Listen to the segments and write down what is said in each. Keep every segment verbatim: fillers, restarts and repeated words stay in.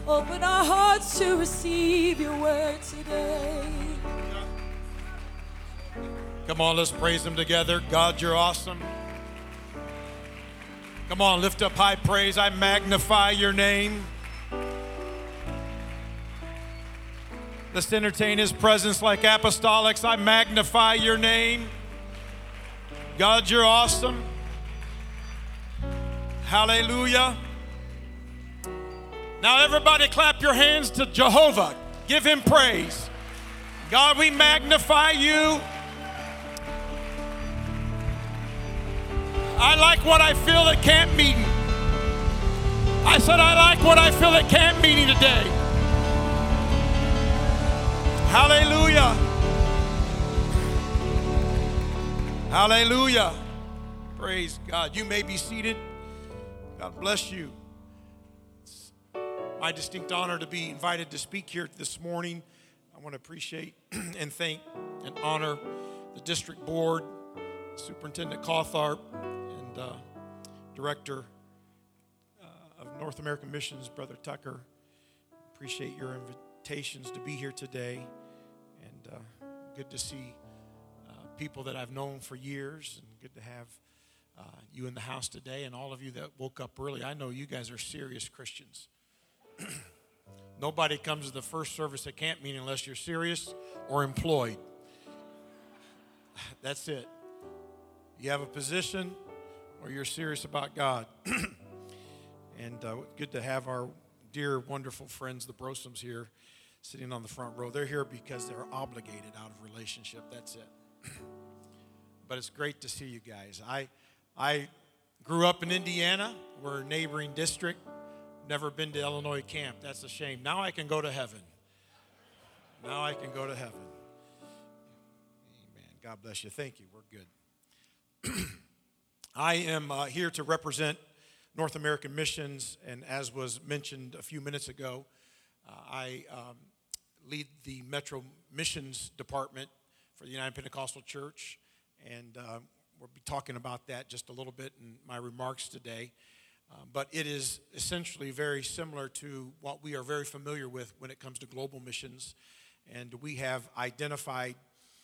Open our hearts to receive your word today. Come on, let's praise him together. God, you're awesome. Come on, lift up high praise. I magnify your name. Let's entertain his presence like apostolics. I magnify your name. God, you're awesome. Hallelujah. Now everybody clap your hands to Jehovah. Give him praise. God, we magnify you. I like what I feel at camp meeting. I said I like what I feel at camp meeting today. Hallelujah. Hallelujah. Praise God. You may be seated. God bless you. It's my distinct honor to be invited to speak here this morning. I want to appreciate and thank and honor the district board, Superintendent Cawthorpe, and uh, Director uh, of North American Missions, Brother Tucker. Appreciate your invitations to be here today. And uh, good to see uh, people that I've known for years, and good to have uh, you in the house today, and all of you that woke up early. I know you guys are serious Christians. Nobody comes to the first service at camp meeting unless you're serious or employed. That's it. You have a position or you're serious about God. And uh, good to have our dear, wonderful friends, the Brosums, here sitting on the front row. They're here because they're obligated out of relationship. That's it. But it's great to see you guys. I I grew up in Indiana. We're a neighboring district. Never been to Illinois camp. That's a shame. Now I can go to heaven. Now I can go to heaven. Amen. God bless you. Thank you. We're good. I am uh, here to represent North American Missions, and as was mentioned a few minutes ago, uh, I um, lead the Metro Missions Department for the United Pentecostal Church, and uh, we'll be talking about that just a little bit in my remarks today. Uh, but it is essentially very similar to what we are very familiar with when it comes to global missions, and we have identified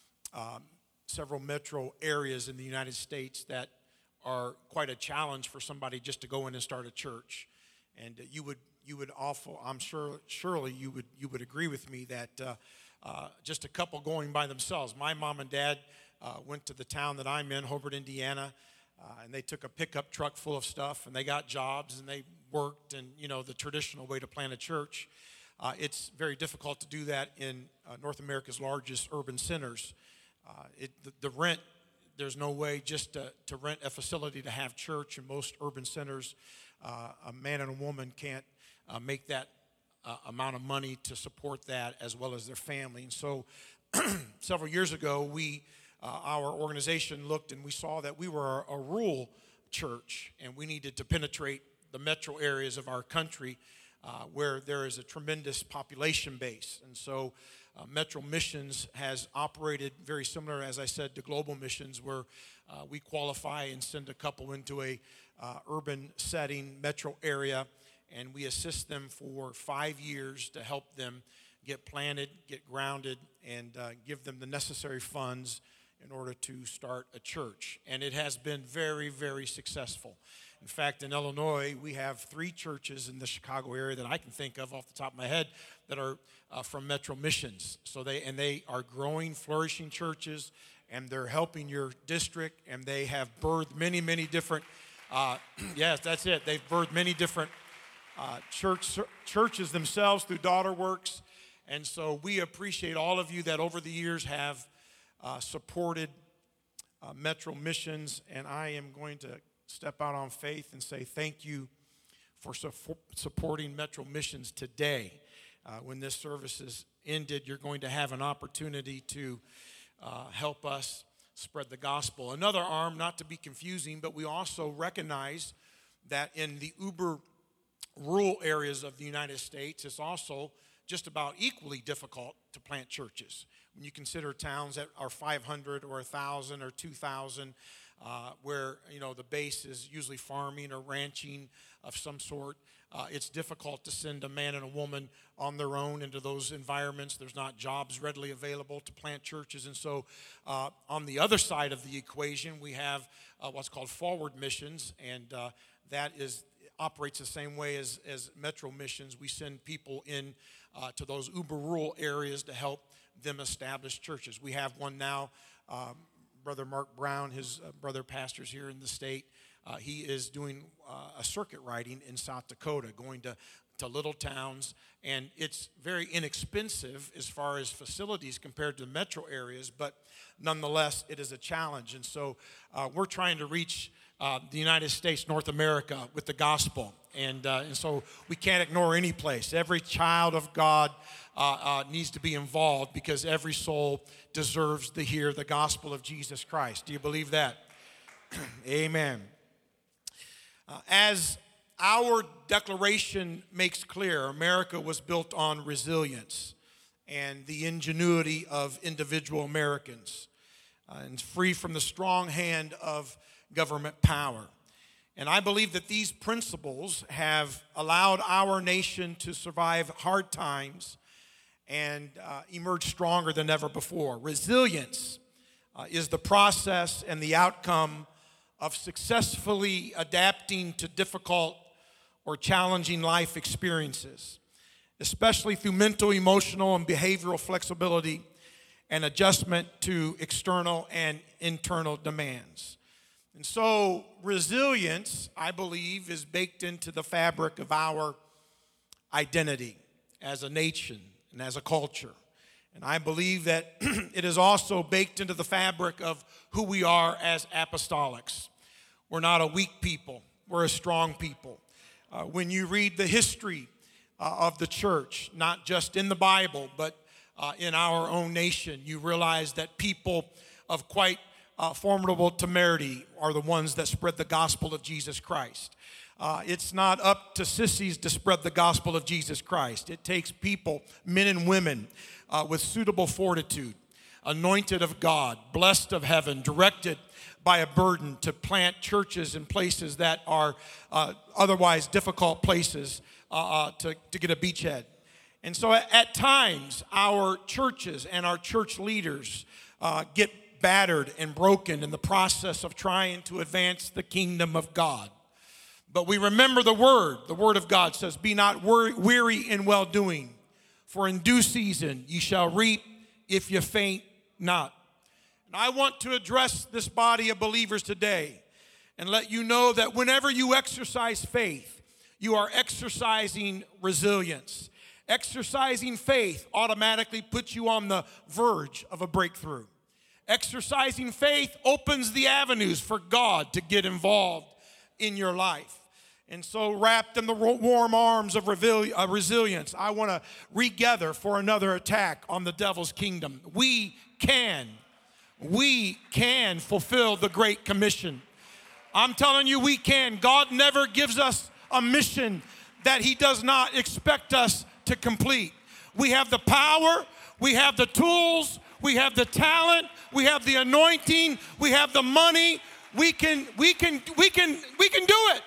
um, several metro areas in the United States that are quite a challenge for somebody just to go in and start a church. And uh, you would you would awful I'm sure surely you would you would agree with me that uh, uh, just a couple going by themselves. My mom and dad uh, went to the town that I'm in, Hobart, Indiana, uh, and they took a pickup truck full of stuff, and they got jobs and they worked, and you know the traditional way to plant a church. Uh, it's very difficult to do that in uh, North America's largest urban centers. Uh, it, the, the rent. There's no way just to, to rent a facility to have church in most urban centers. Uh, a man and a woman can't uh, make that uh, amount of money to support that as well as their family. And so several years ago, we, uh, our organization looked and we saw that we were a, a rural church, and we needed to penetrate the metro areas of our country uh, where there is a tremendous population base. And so Uh, Metro Missions has operated very similar, as I said, to global missions, where uh, we qualify and send a couple into a uh, urban setting, metro area, and we assist them for five years to help them get planted, get grounded, and uh, give them the necessary funds in order to start a church. And it has been very, very successful. In fact, in Illinois, we have three churches in the Chicago area that I can think of off the top of my head that are uh, from Metro Missions. So they and they are growing, flourishing churches, and they're helping your district, and they have birthed many, many different, uh, yes, that's it. They've birthed many different uh, church churches themselves through Daughter Works. And so we appreciate all of you that over the years have uh, supported uh, Metro Missions, and I am going to step out on faith and say thank you for su- supporting Metro Missions today. Uh, when this service is ended, you're going to have an opportunity to uh, help us spread the gospel. Another arm, not to be confusing, but we also recognize that in the uber rural areas of the United States, it's also just about equally difficult to plant churches. When you consider towns that are five hundred or one thousand or two thousand, Uh, where, you know, the base is usually farming or ranching of some sort. Uh, it's difficult to send a man and a woman on their own into those environments. There's not jobs readily available to plant churches. And so uh, on the other side of the equation, we have uh, what's called forward missions, and uh, that is operates the same way as, as Metro Missions. We send people in uh, to those uber rural areas to help them establish churches. We have one now. Um, Brother Mark Brown, his uh, brother pastors here in the state, uh, he is doing uh, a circuit riding in South Dakota, going to, to little towns, and it's very inexpensive as far as facilities compared to the metro areas, but nonetheless, it is a challenge. And so uh, we're trying to reach uh, the United States, North America, with the gospel. And, uh, and so we can't ignore any place. Every child of God uh, uh, needs to be involved, because every soul deserves to hear the gospel of Jesus Christ. Do you believe that? Amen. Uh, as our declaration makes clear, America was built on resilience and the ingenuity of individual Americans, uh, and free from the strong hand of government power. And I believe that these principles have allowed our nation to survive hard times and uh, emerge stronger than ever before. Resilience uh, is the process and the outcome of successfully adapting to difficult or challenging life experiences, especially through mental, emotional, and behavioral flexibility and adjustment to external and internal demands. And so resilience, I believe, is baked into the fabric of our identity as a nation and as a culture. And I believe that it is also baked into the fabric of who we are as apostolics. We're not a weak people. We're a strong people. Uh, when you read the history uh, of the church, not just in the Bible, but uh, in our own nation, you realize that people of quite Uh, formidable temerity are the ones that spread the gospel of Jesus Christ. Uh, it's not up to sissies to spread the gospel of Jesus Christ. It takes people, men and women, uh, with suitable fortitude, anointed of God, blessed of heaven, directed by a burden to plant churches in places that are uh, otherwise difficult places uh, uh, to, to get a beachhead. And so at, at times, our churches and our church leaders uh, get battered and broken in the process of trying to advance the kingdom of God. But we remember the word. The word of God says, "Be not weary in well-doing, for in due season ye shall reap if you faint not." And I want to address this body of believers today and let you know that whenever you exercise faith, you are exercising resilience. Exercising faith automatically puts you on the verge of a breakthrough. Exercising faith opens the avenues for God to get involved in your life. And so, wrapped in the warm arms of resilience, I want to regather for another attack on the devil's kingdom. We can, we can fulfill the Great Commission. I'm telling you, we can. God never gives us a mission that he does not expect us to complete. We have the power, we have the tools, we have the talent, we have the anointing, we have the money. We can, we can, we can, we can do it.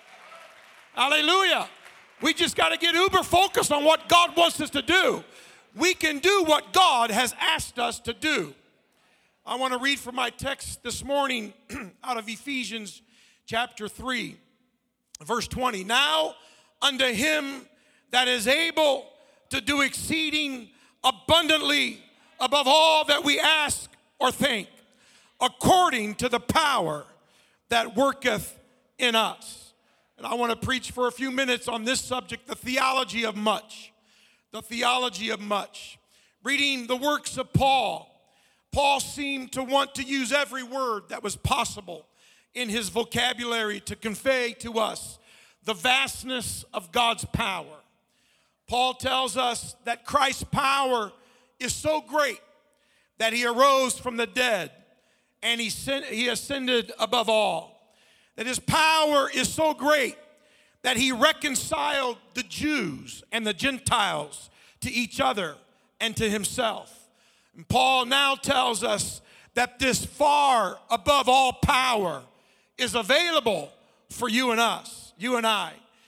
Hallelujah. We just got to get uber focused on what God wants us to do. We can do what God has asked us to do. I want to read from my text this morning out of Ephesians chapter three, verse twenty. "Now unto him that is able to do exceeding abundantly above all that we ask or think, according to the power that worketh in us." And I want to preach for a few minutes on this subject, the theology of much. The theology of much. Reading the works of Paul, Paul seemed to want to use every word that was possible in his vocabulary to convey to us the vastness of God's power. Paul tells us that Christ's power is so great that he arose from the dead and he, sent, he ascended above all. That his power is so great that he reconciled the Jews and the Gentiles to each other and to himself. And Paul now tells us that this far above all power is available for you and us, you and I.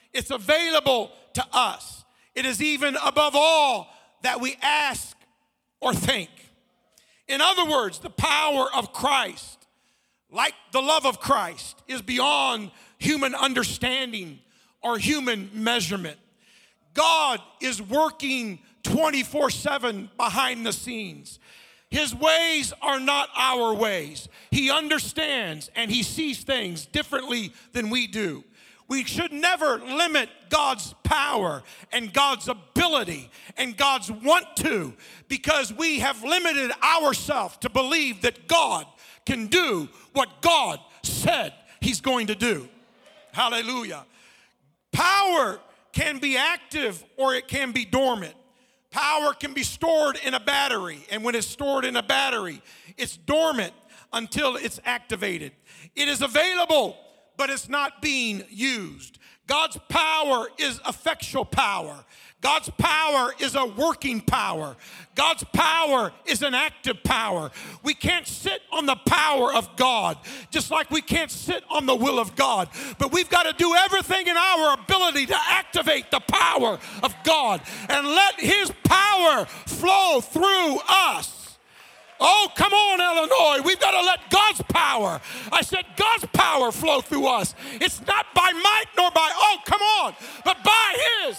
It's available to us. It is even above all that we ask or think. In other words, the power of Christ, like the love of Christ, is beyond human understanding or human measurement. God is working twenty-four seven behind the scenes. His ways are not our ways. He understands and he sees things differently than we do. We should never limit God's power and God's ability and God's want to, because we have limited ourselves to believe that God can do what God said he's going to do. Hallelujah. Power can be active or it can be dormant. Power can be stored in a battery, and when it's stored in a battery, it's dormant until it's activated. It is available, but it's not being used. God's power is effectual power. God's power is a working power. God's power is an active power. We can't sit on the power of God, just like we can't sit on the will of God. But we've got to do everything in our ability to activate the power of God and let his power flow through us. Oh, come on, Illinois. We've got to let God's power, I said God's power flow through us. It's not by might nor by, oh, come on, but by his.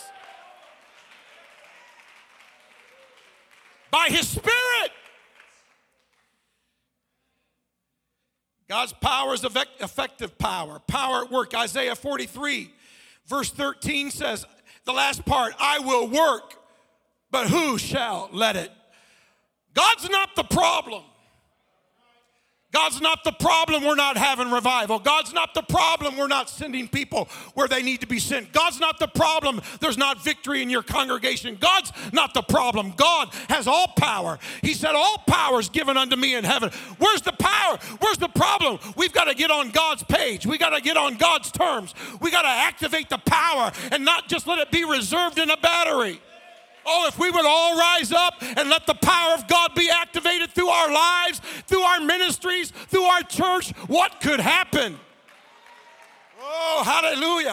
By his Spirit. God's power is effective power. Power at work. Isaiah forty-three, verse thirteen says, the last part, I will work, but who shall let it? God's not the problem. God's not the problem we're not having revival. God's not the problem we're not sending people where they need to be sent. God's not the problem there's not victory in your congregation. God's not the problem. God has all power. He said all power is given unto me in heaven. Where's the power? Where's the problem? We've got to get on God's page. We got to get on God's terms. We got to activate the power and not just let it be reserved in a battery. Oh, if we would all rise up and let the power of God be activated through our lives, through our ministries, through our church, what could happen? Oh, hallelujah.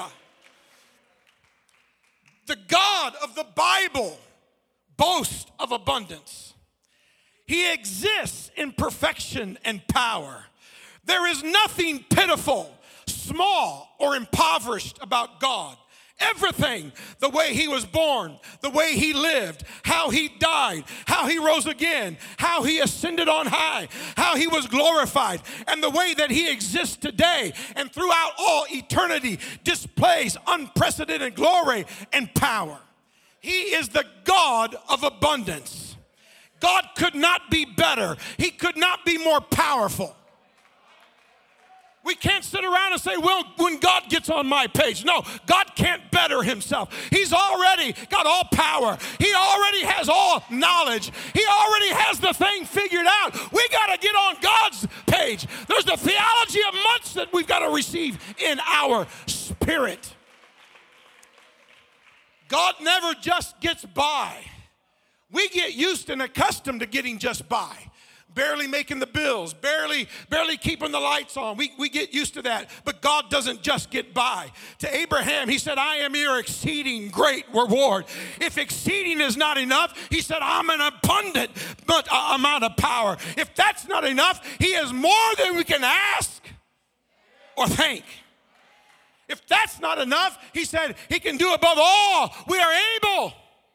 The God of the Bible boasts of abundance. He exists in perfection and power. There is nothing pitiful, small, or impoverished about God. Everything, the way he was born, the way he lived, how he died, how he rose again, how he ascended on high, how he was glorified, and the way that he exists today and throughout all eternity displays unprecedented glory and power. He is the God of abundance. God could not be better. He could not be more powerful. We can't sit around and say, well, when God gets on my page. No, God can't better himself. He's already got all power. He already has all knowledge. He already has the thing figured out. We got to get on God's page. There's the theology of months that we've got to receive in our spirit. God never just gets by. We get used and accustomed to getting just by. Barely making the bills, barely, barely keeping the lights on. We, we get used to that. But God doesn't just get by. To Abraham, he said, I am your exceeding great reward. If exceeding is not enough, he said, I'm an abundant but, uh, amount of power. If that's not enough, he is more than we can ask or think. If that's not enough, he said, he can do above all we are able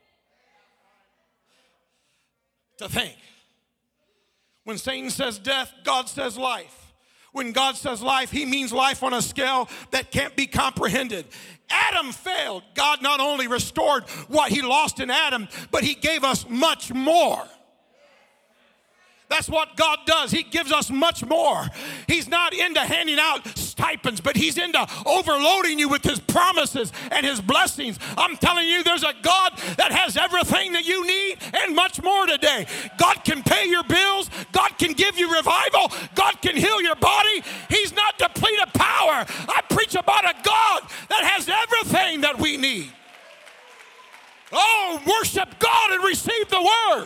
to think. When Satan says death, God says life. When God says life, he means life on a scale that can't be comprehended. Adam failed. God not only restored what he lost in Adam, but he gave us much more. That's what God does. He gives us much more. He's not into handing out stipends, but he's into overloading you with his promises and his blessings. I'm telling you, there's a God that has everything that you need and much more today. God can pay your bills. God can give you revival. God can heal your body. He's not depleted of power. I preach about a God that has everything that we need. Oh, worship God and receive the word.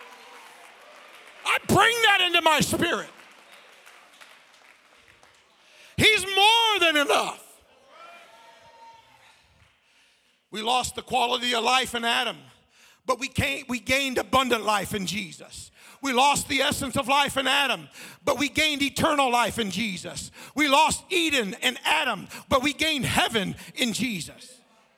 I bring that into my spirit. He's more than enough. We lost the quality of life in Adam, but we, can't, we gained abundant life in Jesus. We lost the essence of life in Adam, but we gained eternal life in Jesus. We lost Eden and Adam, but we gained heaven in Jesus.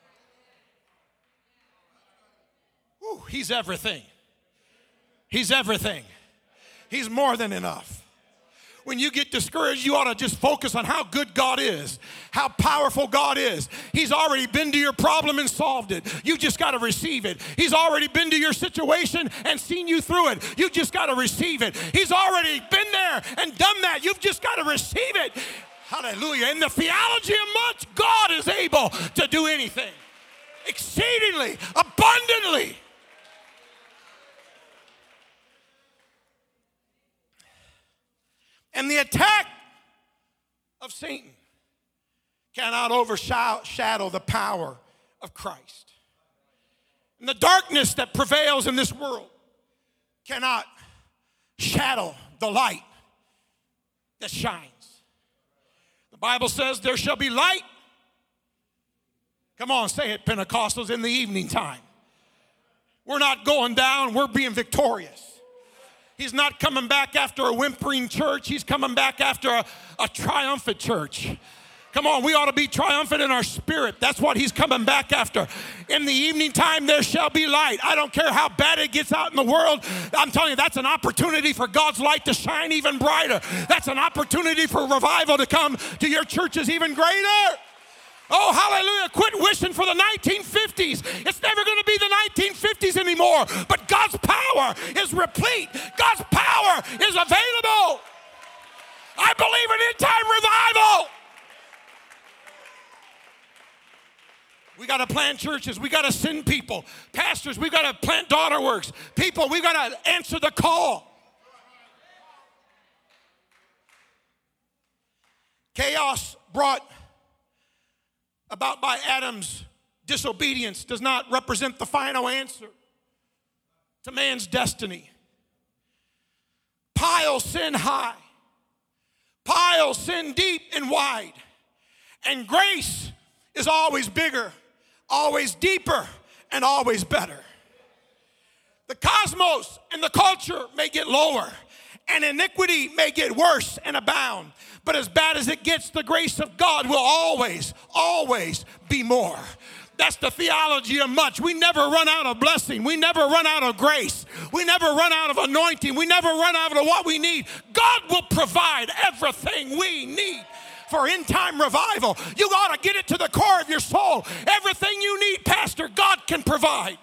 Woo, he's everything. He's everything. He's more than enough. When you get discouraged, you ought to just focus on how good God is, how powerful God is. He's already been to your problem and solved it. You just got to receive it. He's already been to your situation and seen you through it. You just got to receive it. He's already been there and done that. You've just got to receive it. Hallelujah. In the theology of much, God is able to do anything exceedingly, abundantly. And the attack of Satan cannot overshadow the power of Christ. And the darkness that prevails in this world cannot shadow the light that shines. The Bible says there shall be light. Come on, say it, Pentecostals, in the evening time. We're not going down, we're being victorious. He's not coming back after a whimpering church. He's coming back after a, a triumphant church. Come on, we ought to be triumphant in our spirit. That's what he's coming back after. In the evening time, there shall be light. I don't care how bad it gets out in the world. I'm telling you, that's an opportunity for God's light to shine even brighter. That's an opportunity for revival to come to your churches even greater. Oh, hallelujah. Quit wishing for the nineteen fifties. It's never going to be the nineteen fifties anymore. But God's power is replete. God's power is available. I believe in end-time revival. We got to plant churches. We got to send people. Pastors, we got to plant daughter works. People, we got to answer the call. Chaos brought about by Adam's disobedience does not represent the final answer to man's destiny. Pile sin high, pile sin deep and wide, and grace is always bigger, always deeper, and always better. The cosmos and the culture may get lower, and iniquity may get worse and abound. But as bad as it gets, the grace of God will always, always be more. That's the theology of much. We never run out of blessing. We never run out of grace. We never run out of anointing. We never run out of what we need. God will provide everything we need for end-time revival. You ought to get it to the core of your soul. Everything you need, Pastor, God can provide.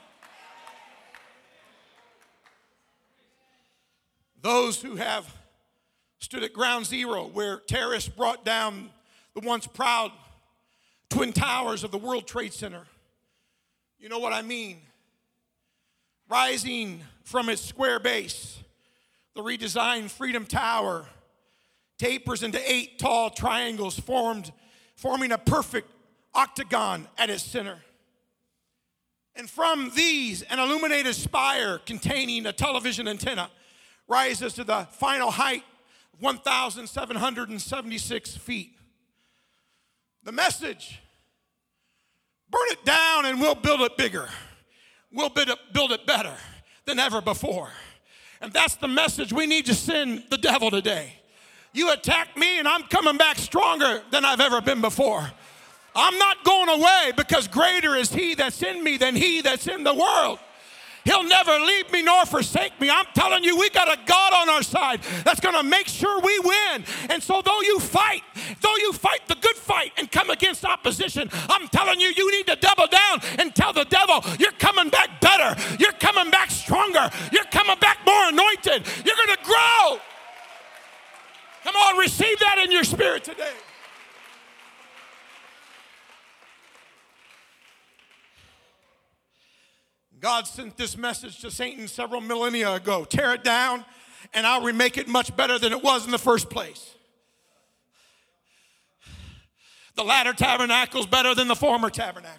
Those who have stood at ground zero where terrorists brought down the once proud Twin Towers of the World Trade Center. You know what I mean? Rising from its square base, the redesigned Freedom Tower tapers into eight tall triangles formed, forming a perfect octagon at its center. And from these, an illuminated spire containing a television antenna rises to the final height of one thousand seven hundred seventy-six feet. The message: burn it down and we'll build it bigger. We'll build it better than ever before. And that's the message we need to send the devil today. You attack me and I'm coming back stronger than I've ever been before. I'm not going away, because greater is he that's in me than he that's in the world. He'll never leave me nor forsake me. I'm telling you, we got a God on our side that's going to make sure we win. And so though you fight, though you fight the good fight and come against opposition, I'm telling you, you need to double down and tell the devil, you're coming back better. You're coming back stronger. You're coming back more anointed. You're going to grow. Come on, receive that in your spirit today. God sent this message to Satan several millennia ago. Tear it down, and I'll remake it much better than it was in the first place. The latter tabernacle is better than the former tabernacle.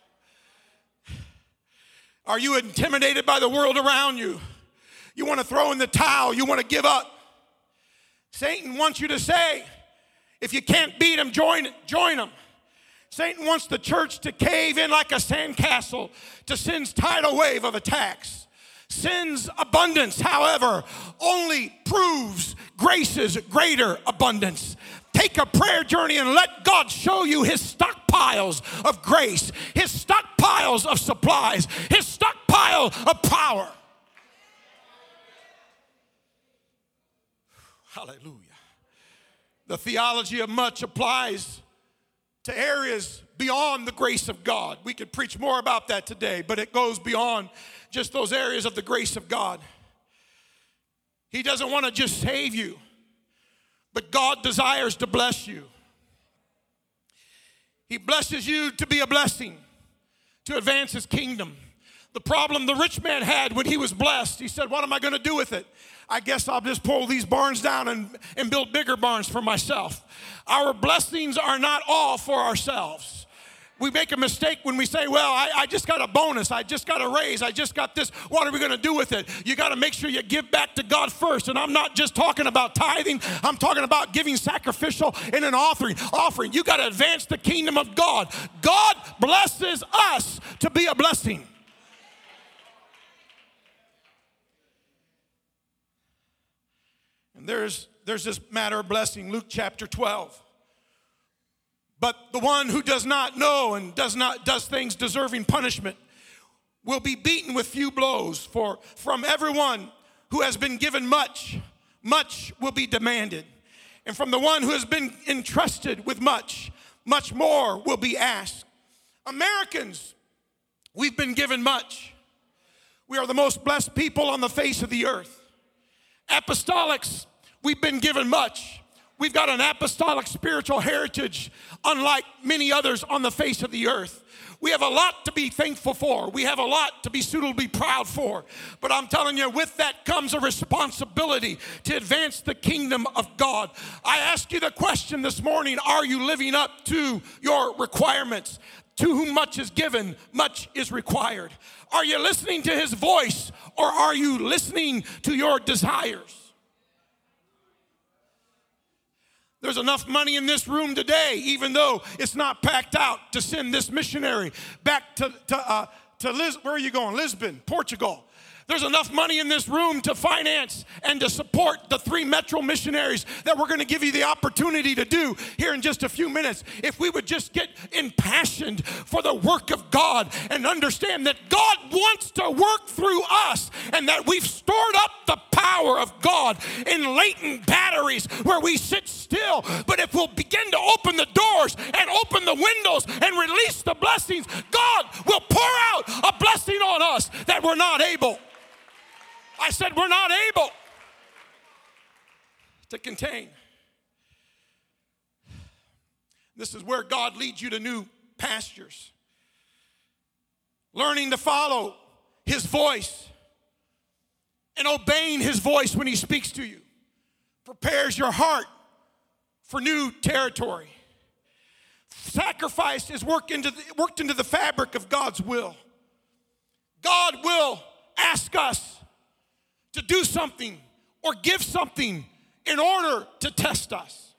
Are you intimidated by the world around you? You want to throw in the towel. You want to give up. Satan wants you to say, if you can't beat him, join, join him. Satan wants the church to cave in like a sandcastle to sin's tidal wave of attacks. Sin's abundance, however, only proves grace's greater abundance. Take a prayer journey and let God show you his stockpiles of grace, his stockpiles of supplies, his stockpile of power. Hallelujah. The theology of much applies to areas beyond the grace of God. We could preach more about that today, but it goes beyond just those areas of the grace of God. He doesn't want to just save you, but God desires to bless you. He blesses you to be a blessing, to advance his kingdom. The problem the rich man had when he was blessed, he said, what am I going to do with it? I guess I'll just pull these barns down and, and build bigger barns for myself. Our blessings are not all for ourselves. We make a mistake when we say, well, I, I just got a bonus. I just got a raise. I just got this. What are we going to do with it? You got to make sure you give back to God first. And I'm not just talking about tithing. I'm talking about giving sacrificial in an offering. Offering. You got to advance the kingdom of God. God blesses us to be a blessing. And there's, there's this matter of blessing, Luke chapter twelve. But the one who does not know and does not does things deserving punishment will be beaten with few blows. For from everyone who has been given much, much will be demanded. And from the one who has been entrusted with much, much more will be asked. Americans, we've been given much. We are the most blessed people on the face of the earth. Apostolics, we've been given much. We've got an apostolic spiritual heritage unlike many others on the face of the earth. We have a lot to be thankful for. We have a lot to be suitably proud for. But I'm telling you, with that comes a responsibility to advance the kingdom of God. I ask you the question this morning, are you living up to your requirements? To whom much is given, much is required. Are you listening to his voice, or are you listening to your desires? There's enough money in this room today, even though it's not packed out, to send this missionary back to, to, uh, to Lis- where are you going? Lisbon, Portugal. There's enough money in this room to finance and to support the three metro missionaries that we're going to give you the opportunity to do here in just a few minutes. If we would just get impassioned for the work of God and understand that God wants to work through us and that we've stored up the power of God in latent batteries where we sit still. But if we'll begin to open the doors and open the windows and release the blessings, God will pour out a blessing on us that we're not able. I said we're not able to contain. This is where God leads you to new pastures. Learning to follow his voice and obeying his voice when he speaks to you prepares your heart for new territory. Sacrifice is worked into the, worked into the fabric of God's will. God will ask us to do something or give something in order to test us.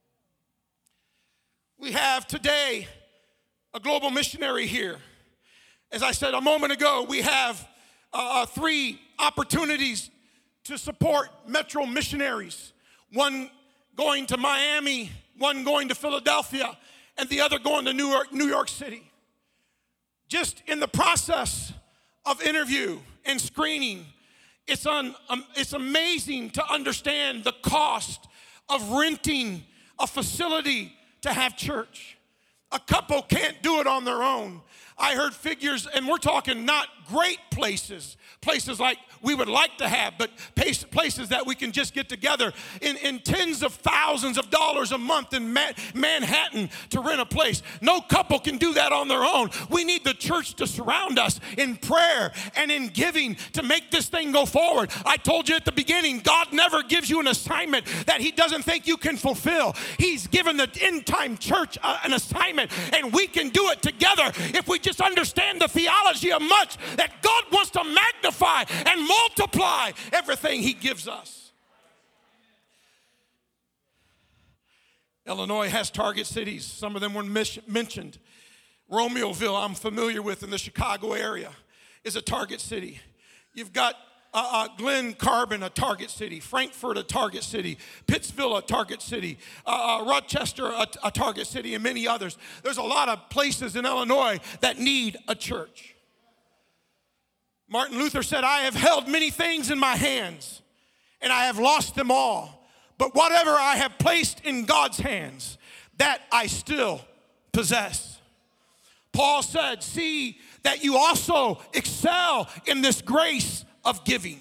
We have today a global missionary here. As I said a moment ago, we have uh, three opportunities to support metro missionaries. One going to Miami, one going to Philadelphia, and the other going to New York, New York City. Just in the process of interview and screening, It's, un, um, it's amazing to understand the cost of renting a facility to have church. A couple can't do it on their own. I heard figures, and we're talking not great places, places like we would like to have, but places that we can just get together in, in tens of thousands of dollars a month in Ma- Manhattan to rent a place. No couple can do that on their own. We need the church to surround us in prayer and in giving to make this thing go forward. I told you at the beginning, God never gives you an assignment that he doesn't think you can fulfill. He's given the end-time church uh, an assignment, and we can do it together if we just understand the theology of much, that God wants to magnify and multiply everything he gives us. Illinois has target cities. Some of them were mentioned. Romeoville, I'm familiar with in the Chicago area, is a target city. You've got uh, uh, Glen Carbon, a target city. Frankfurt, a target city. Pittsville, a target city. Uh, uh, Rochester, a, a target city, and many others. There's a lot of places in Illinois that need a church. Martin Luther said, I have held many things in my hands, and I have lost them all. But whatever I have placed in God's hands, that I still possess. Paul said, see that you also excel in this grace of giving.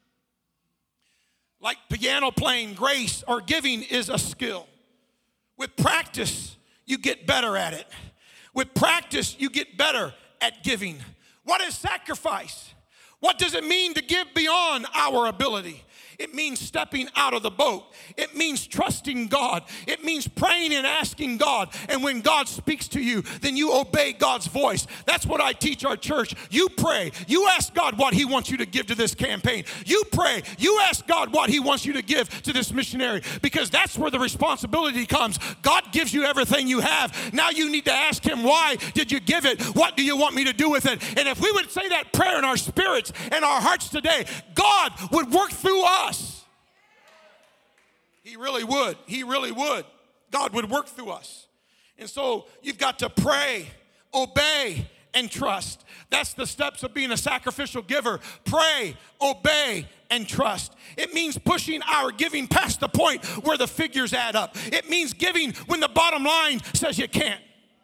Like piano playing, grace or giving is a skill. With practice, you get better at it. With practice, you get better at giving. What is sacrifice? What does it mean to give beyond our ability? It means stepping out of the boat. It means trusting God. It means praying and asking God. And when God speaks to you, then you obey God's voice. That's what I teach our church. You pray. You ask God what he wants you to give to this campaign. You pray. You ask God what he wants you to give to this missionary, because that's where the responsibility comes. God gives you everything you have. Now you need to ask him, why did you give it? What do you want me to do with it? And if we would say that prayer in our spirits and our hearts today, God would work through us. He really would. He really would. God would work through us. And so you've got to pray, obey, and trust. That's the steps of being a sacrificial giver. Pray, obey, and trust. It means pushing our giving past the point where the figures add up. It means giving when the bottom line says you can't.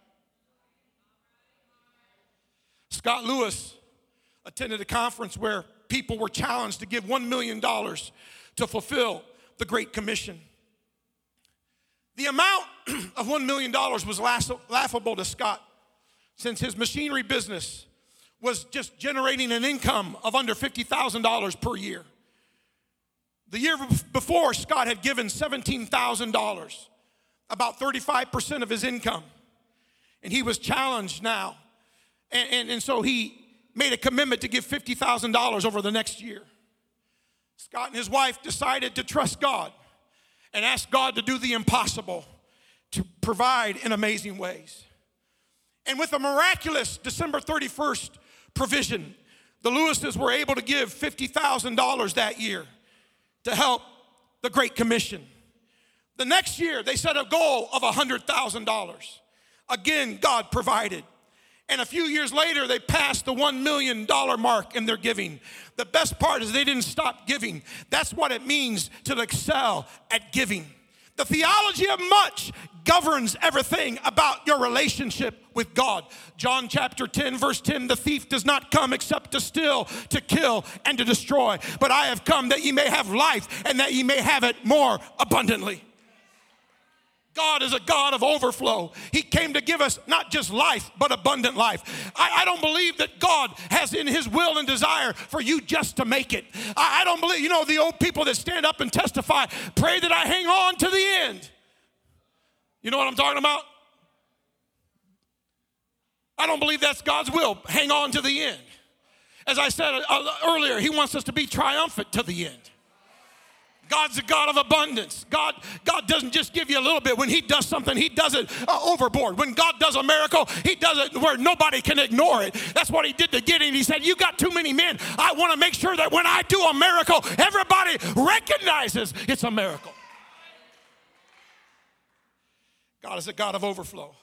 Scott Lewis attended a conference where people were challenged to give one million dollars to fulfill the Great Commission. The amount of one million dollars was laughable to Scott, since his machinery business was just generating an income of under fifty thousand dollars per year. The year before, Scott had given seventeen thousand dollars, about thirty-five percent of his income. And he was challenged now. And, and, and so he made a commitment to give fifty thousand dollars over the next year. Scott and his wife decided to trust God and ask God to do the impossible, to provide in amazing ways. And with a miraculous December thirty-first provision, the Lewises were able to give fifty thousand dollars that year to help the Great Commission. The next year, they set a goal of one hundred thousand dollars. Again, God provided. And a few years later, they passed the one million dollars mark in their giving. The best part is they didn't stop giving. That's what it means to excel at giving. The theology of much governs everything about your relationship with God. John chapter ten, verse ten, the thief does not come except to steal, to kill, and to destroy. But I have come that ye may have life, and that ye may have it more abundantly. God is a God of overflow. He came to give us not just life, but abundant life. I, I don't believe that God has in his will and desire for you just to make it. I, I don't believe, you know, the old people that stand up and testify, pray that I hang on to the end. You know what I'm talking about? I don't believe that's God's will. Hang on to the end. As I said earlier, he wants us to be triumphant to the end. God's a God of abundance. God, God doesn't just give you a little bit. When he does something, he does it uh, overboard. When God does a miracle, he does it where nobody can ignore it. That's what he did to Gideon. He said, you got too many men. I want to make sure that when I do a miracle, everybody recognizes it's a miracle. God is a God of overflow.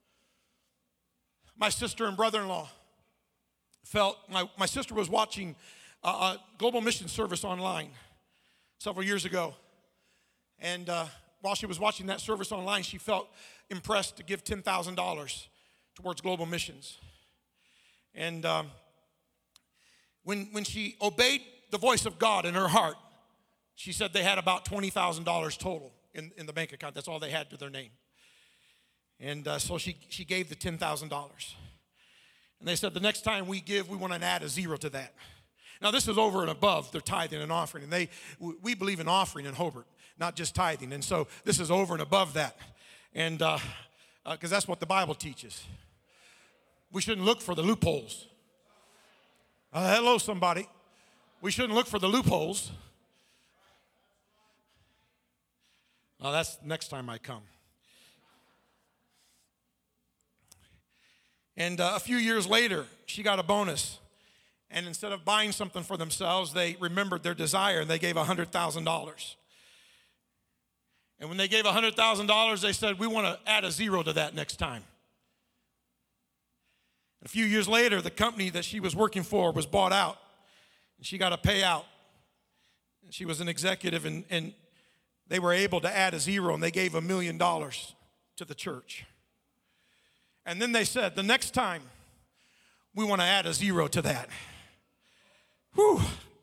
My sister and brother-in-law felt, my, my sister was watching a, a global mission service online several years ago. And uh, while she was watching that service online, she felt impressed to give ten thousand dollars towards global missions. And um, when, when she obeyed the voice of God in her heart, she said they had about twenty thousand dollars total in, in the bank account. That's all they had to their name. And uh, so she, she gave the ten thousand dollars. And they said, the next time we give, we want to add a zero to that. Now, this is over and above their tithing and offering. And they, we believe in offering in Hobart, not just tithing. And so this is over and above that. And because uh, uh, that's what the Bible teaches. We shouldn't look for the loopholes. Uh, hello, somebody. We shouldn't look for the loopholes. Oh, that's next time I come. And uh, a few years later, she got a bonus. And instead of buying something for themselves, they remembered their desire and they gave one hundred thousand dollars. And when they gave one hundred thousand dollars, they said, we want to add a zero to that next time. A few years later, the company that she was working for was bought out, and she got a payout. She was an executive, and, and they were able to add a zero, and they gave a million dollars to the church. And then they said, the next time, we want to add a zero to that. Whew.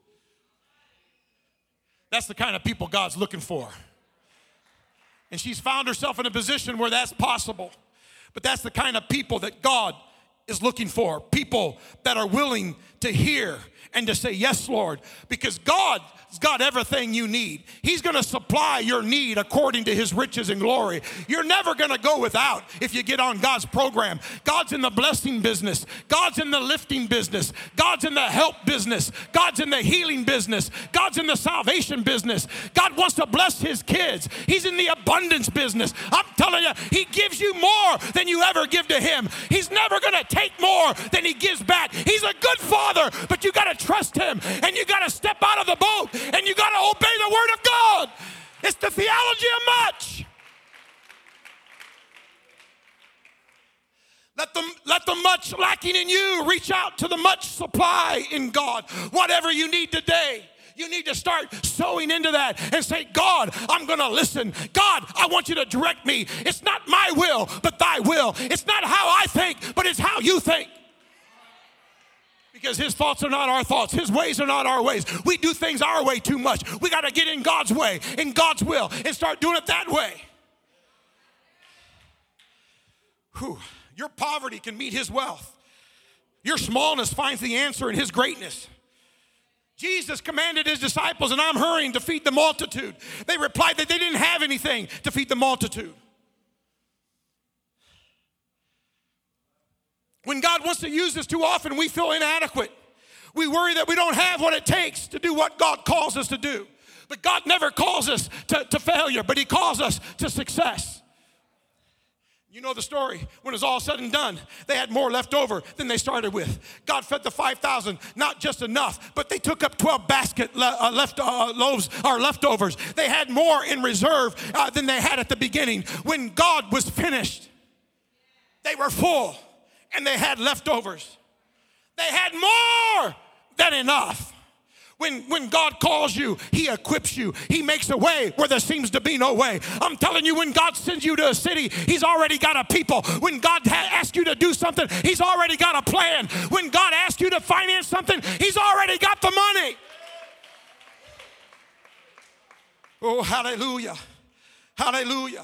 That's the kind of people God's looking for. And she's found herself in a position where that's possible. But that's the kind of people that God is looking for. People that are willing to hear and to say, yes, Lord, because God's got everything you need. He's going to supply your need according to his riches and glory. You're never going to go without if you get on God's program. God's in the blessing business. God's in the lifting business. God's in the help business. God's in the healing business. God's in the salvation business. God wants to bless his kids. He's in the abundance business. I'm telling you, he gives you more than you ever give to him. He's never going to take more than he gives back. He's a good father, but you got to trust him, and you got to step out of the boat, and you got to obey the word of God. It's the theology of much. Let the, let the much lacking in you reach out to the much supply in God. Whatever you need today, you need to start sowing into that and say, God, I'm going to listen. God, I want you to direct me. It's not my will, but thy will. It's not how I think, but it's how you think. Because his thoughts are not our thoughts. His ways are not our ways. We do things our way too much. We got to get in God's way, in God's will, and start doing it that way. Whew. Your poverty can meet his wealth. Your smallness finds the answer in his greatness. Jesus commanded his disciples, and I'm hurrying to feed the multitude. They replied that they didn't have anything to feed the multitude. When God wants to use us too often, we feel inadequate. We worry that we don't have what it takes to do what God calls us to do. But God never calls us to, to failure, but he calls us to success. You know the story. When it was all said and done, they had more left over than they started with. God fed the five thousand, not just enough, but they took up twelve basket le- uh, left uh, loaves or leftovers. They had more in reserve uh, than they had at the beginning. When God was finished, they were full. And they had leftovers. They had more than enough. When, when God calls you, he equips you. He makes a way where there seems to be no way. I'm telling you, when God sends you to a city, he's already got a people. When God ha- asks you to do something, he's already got a plan. When God asks you to finance something, he's already got the money. Oh, hallelujah. Hallelujah.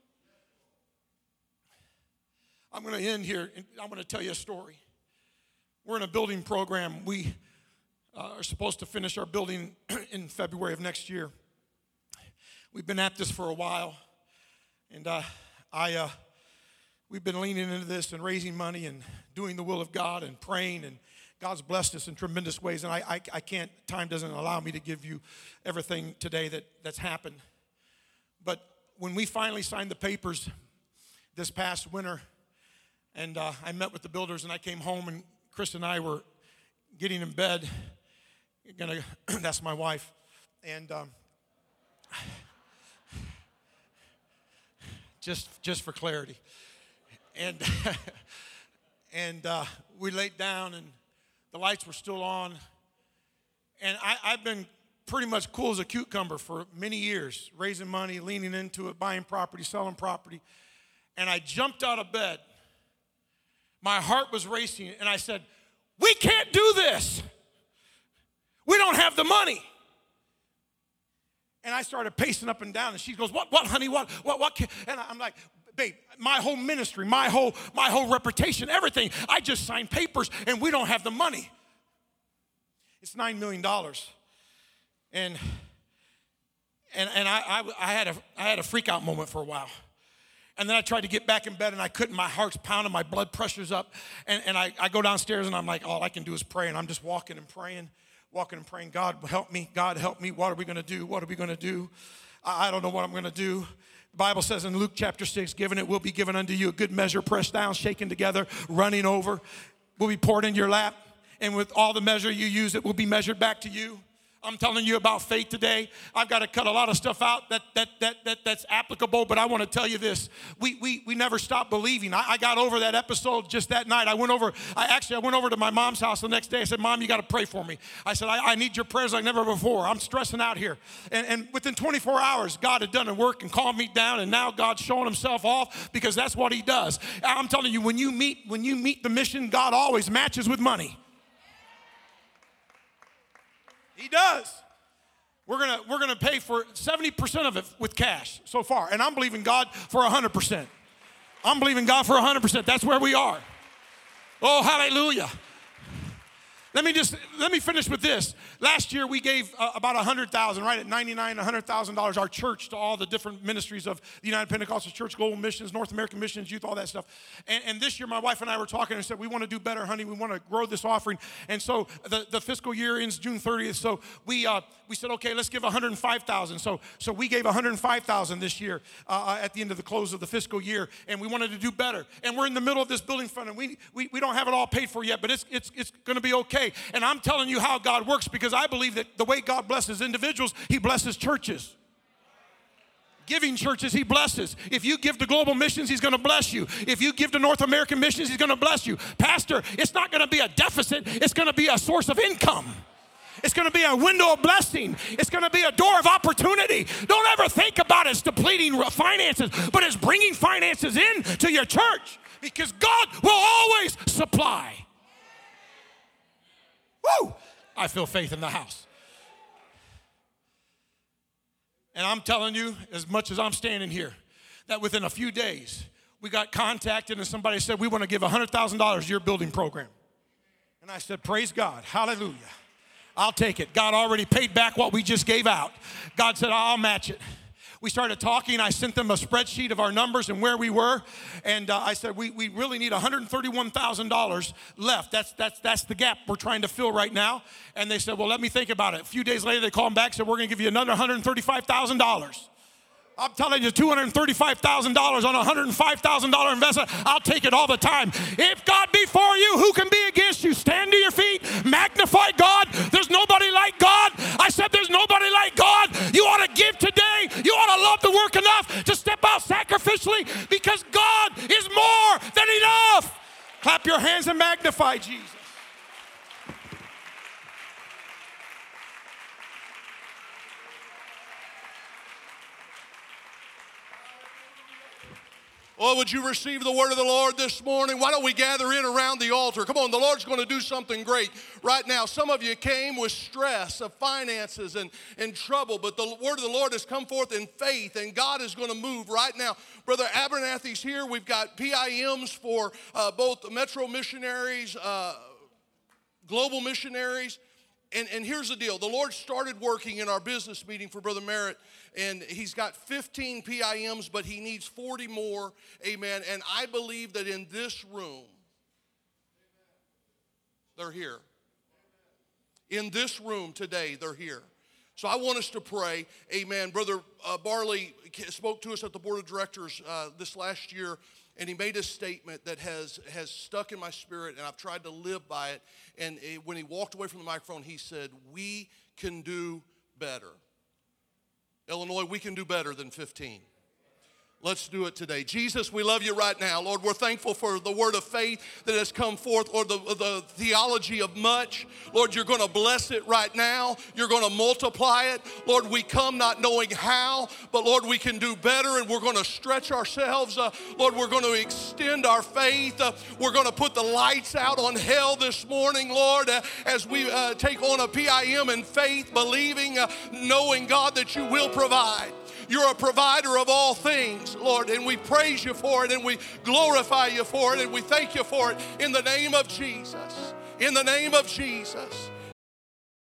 I'm going to end here, and I'm going to tell you a story. We're in a building program. We uh, are supposed to finish our building in February of next year. We've been at this for a while, and uh, I, uh, we've been leaning into this and raising money and doing the will of God and praying, and God's blessed us in tremendous ways, and I, I, I can't, time doesn't allow me to give you everything today that, that's happened. But when we finally signed the papers this past winter, and uh, I met with the builders, and I came home, and Chris and I were getting in bed. Gonna, that's my wife. And um, just, just for clarity. And, and uh, we laid down, and the lights were still on. And I, I've been pretty much cool as a cucumber for many years, raising money, leaning into it, buying property, selling property. And I jumped out of bed. My heart was racing, and I said, we can't do this. We don't have the money. And I started pacing up and down, and she goes, what, what, honey, what, what, what? Can? And I'm like, babe, my whole ministry, my whole, my whole reputation, everything, I just signed papers, and we don't have the money. It's nine million dollars. And, and, and I, I, I, had a, I had a freak out moment for a while. And then I tried to get back in bed, and I couldn't. My heart's pounding, my blood pressure's up. And, and I, I go downstairs, and I'm like, all I can do is pray. And I'm just walking and praying, walking and praying. God, help me. God, help me. What are we going to do? What are we going to do? I, I don't know what I'm going to do. The Bible says in Luke chapter six, given it will be given unto you, a good measure, pressed down, shaken together, running over, will be poured into your lap. And with all the measure you use, it will be measured back to you. I'm telling you about faith today. I've got to cut a lot of stuff out that that that, that that's applicable, but I want to tell you this. We we we never stop believing. I, I got over that episode just that night. I went over, I actually I went over to my mom's house the next day. I said, Mom, you got to pray for me. I said, I, I need your prayers like never before. I'm stressing out here. And, and within twenty-four hours, God had done a work and calmed me down, and now God's showing himself off because that's what he does. I'm telling you, when you meet, when you meet the mission, God always matches with money. He does. We're gonna we're gonna pay for seventy percent of it with cash so far, and I'm believing God for one hundred percent. I'm believing God for one hundred percent. That's where we are. Oh, hallelujah. Let me just, let me finish with this. Last year we gave uh, about one hundred thousand dollars, right at ninety-nine, one hundred thousand dollars, our church, to all the different ministries of the United Pentecostal Church, Global Missions, North American Missions, Youth, all that stuff. And, and this year my wife and I were talking and said, we want to do better, honey. We want to grow this offering. And so the, the fiscal year ends June thirtieth. So we uh, we said, okay, let's give one hundred five thousand dollars. So, so we gave one hundred five thousand dollars this year uh, at the end of the close of the fiscal year. And we wanted to do better. And we're in the middle of this building fund, and we, we, we don't have it all paid for yet, but it's, it's, it's going to be okay. And I'm telling you how God works, because I believe that the way God blesses individuals, he blesses churches. Giving churches, he blesses. If you give to Global Missions, he's going to bless you. If you give to North American Missions, he's going to bless you. Pastor, it's not going to be a deficit. It's going to be a source of income. It's going to be a window of blessing. It's going to be a door of opportunity. Don't ever think about it as depleting finances, but as bringing finances in to your church, because God will always supply. Woo! I feel faith in the house. And I'm telling you, as much as I'm standing here, that within a few days, we got contacted and somebody said, we want to give one hundred thousand dollars to your building program. And I said, praise God, hallelujah. I'll take it. God already paid back what we just gave out. God said, I'll match it. We started talking. I sent them a spreadsheet of our numbers and where we were. And uh, I said, we, we really need one hundred thirty-one thousand dollars left. That's, that's, that's the gap we're trying to fill right now. And they said, well, let me think about it. A few days later, they called back and said, we're going to give you another one hundred thirty-five thousand dollars. I'm telling you, two hundred thirty-five thousand dollars on a one hundred five thousand dollars investment, I'll take it all the time. If God be for you, who can be against you? Stand to your feet, magnify God. There's nobody like God. I said there's nobody like God. You ought to give today. You ought to love the work enough to step out sacrificially, because God is more than enough. Clap your hands and magnify Jesus. Oh, would you receive the word of the Lord this morning? Why don't we gather in around the altar? Come on, the Lord's going to do something great right now. Some of you came with stress of finances and, and trouble, but the word of the Lord has come forth in faith, and God is going to move right now. Brother Abernathy's here. We've got P I Ms for uh, both Metro missionaries, uh, global missionaries. And, and here's the deal. The Lord started working in our business meeting for Brother Merritt, and he's got fifteen P I Ms, but he needs forty more, amen. And I believe that in this room, they're here. In this room today, they're here. So I want us to pray, amen. Brother uh, Barley spoke to us at the board of directors uh, this last year, and he made a statement that has, has stuck in my spirit, and I've tried to live by it. And it, when he walked away from the microphone, he said, we can do better. Illinois, we can do better than fifteen. Let's do it today. Jesus, we love you right now. Lord, we're thankful for the word of faith that has come forth, Lord, the, the theology of much. Lord, you're going to bless it right now. You're going to multiply it. Lord, we come not knowing how, but Lord, we can do better, and we're going to stretch ourselves. Uh, Lord, we're going to extend our faith. Uh, we're going to put the lights out on hell this morning, Lord, uh, as we uh, take on a P I M in faith, believing, uh, knowing, God, that you will provide. You're a provider of all things, Lord, and we praise you for it, and we glorify you for it, and we thank you for it in the name of Jesus. In the name of Jesus.